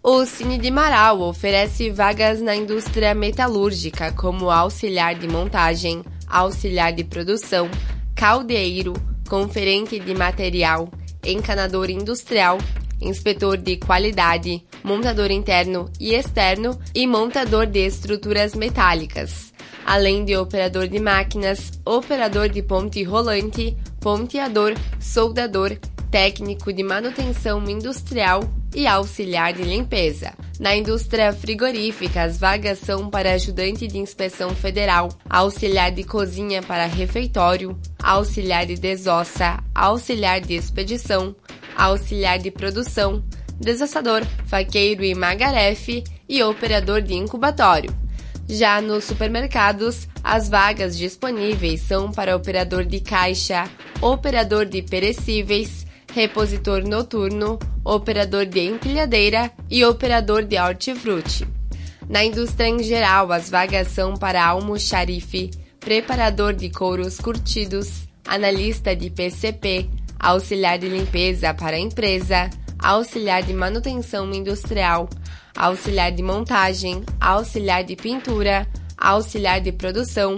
O Cine de Marau oferece vagas na indústria metalúrgica como auxiliar de montagem, auxiliar de produção, caldeiro, conferente de material, encanador industrial, inspetor de qualidade, montador interno e externo e montador de estruturas metálicas, além de operador de máquinas, operador de ponte rolante, ponteador, soldador, técnico de manutenção industrial e auxiliar de limpeza. Na indústria frigorífica, as vagas são para ajudante de inspeção federal, auxiliar de cozinha para refeitório, auxiliar de desossa, auxiliar de expedição, auxiliar de produção, desossador, faqueiro e magarefe e operador de incubatório. Já nos supermercados, as vagas disponíveis são para operador de caixa, operador de perecíveis, repositor noturno, operador de empilhadeira e operador de hortifruti. Na indústria em geral, as vagas são para almoxarife, preparador de couros curtidos, analista de PCP, auxiliar de limpeza para a empresa, auxiliar de manutenção industrial, auxiliar de montagem, auxiliar de pintura, auxiliar de produção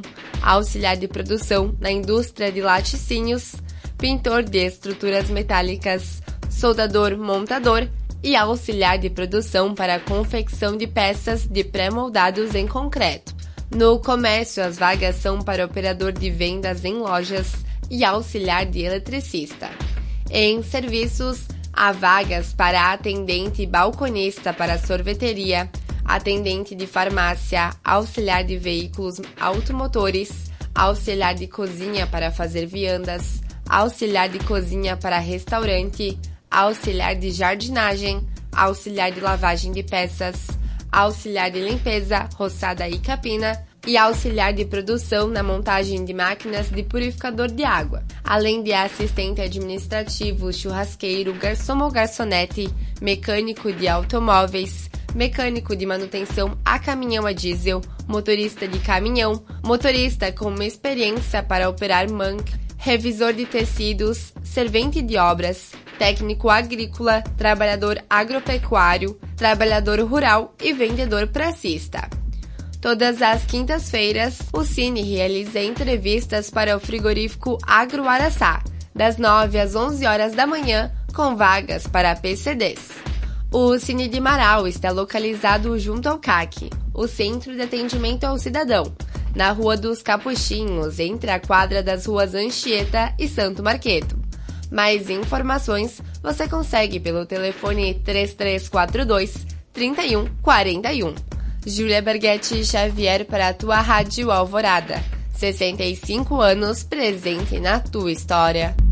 na indústria de laticínios, pintor de estruturas metálicas, soldador montador e auxiliar de produção para a confecção de peças de pré-moldados em concreto. No comércio, as vagas são para operador de vendas em lojas e auxiliar de eletricista. Em serviços, há vagas para atendente e balconista para sorveteria, atendente de farmácia, auxiliar de veículos automotores, auxiliar de cozinha para fazer viandas, auxiliar de cozinha para restaurante, auxiliar de jardinagem, auxiliar de lavagem de peças, auxiliar de limpeza, roçada e capina e auxiliar de produção na montagem de máquinas de purificador de água, além de assistente administrativo, churrasqueiro, garçom ou garçonete, mecânico de automóveis, mecânico de manutenção a caminhão a diesel, motorista de caminhão, motorista com experiência para operar manque, revisor de tecidos, servente de obras, técnico agrícola, trabalhador agropecuário, trabalhador rural e vendedor pracista. Todas as quintas-feiras, o Cine realiza entrevistas para o frigorífico Agro Araçá, das 9 às 11 horas da manhã, com vagas para PCDs. O Cine de Marau está localizado junto ao CAC, o Centro de Atendimento ao Cidadão, na Rua dos Capuchinhos, entre a quadra das ruas Anchieta e Santo Marqueto. Mais informações você consegue pelo telefone 3342-3141. Júlia Berghetti Xavier para a tua Rádio Alvorada. 65 anos presente na tua história.